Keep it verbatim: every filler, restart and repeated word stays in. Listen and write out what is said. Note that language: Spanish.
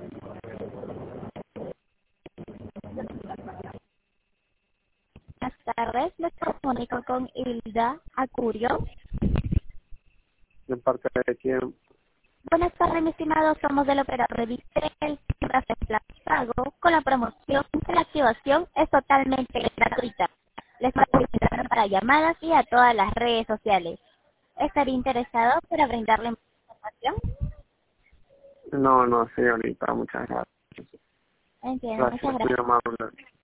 Buenas tardes, me comunico con Hilda Acurio. ¿De parte de quién? Buenas tardes, mi estimado, somos del operador de Vitel, tras el plan pago, con la promoción de la activación es totalmente gratuita. Les voy a solicitar para llamadas y a todas las redes sociales. ¿Estaría interesado para brindarle más información? No, no, señorita, muchas gracias. Entiendo, muchas Gracias, muy gracias. amable.